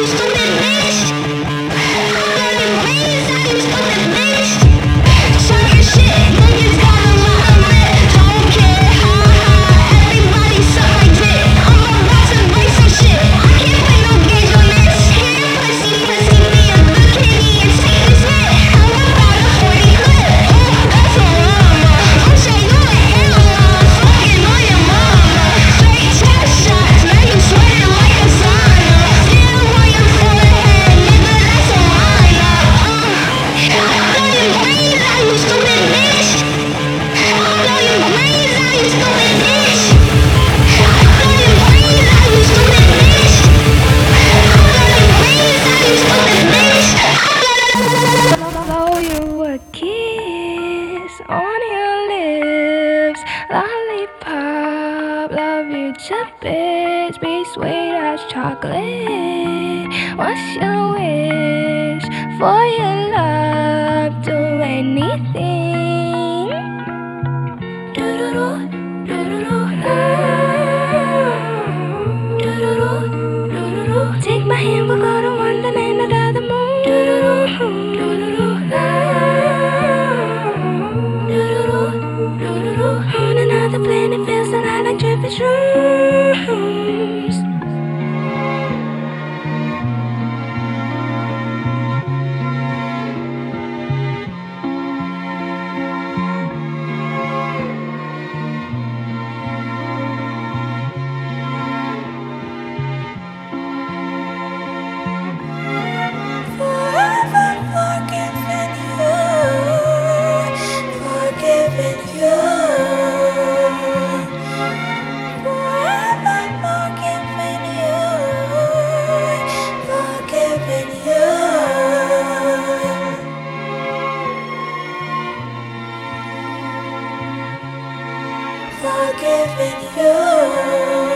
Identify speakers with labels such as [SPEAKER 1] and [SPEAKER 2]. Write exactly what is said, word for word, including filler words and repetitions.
[SPEAKER 1] On your lips, lollipop, love you to bits, be sweet as chocolate. What's your wish for your love? Do anything. Do-do-do, do-do-do, ah. Do-do-do, do-do-do. Take my hand, we'll go to Wonderland under the moon. Do-do-do, do-do-do, ah. On another planet, feels a lot like tripping shrooms. Forever forgiving you, forgiving you. Forever forgiving you, forgiving you. Forgiving you.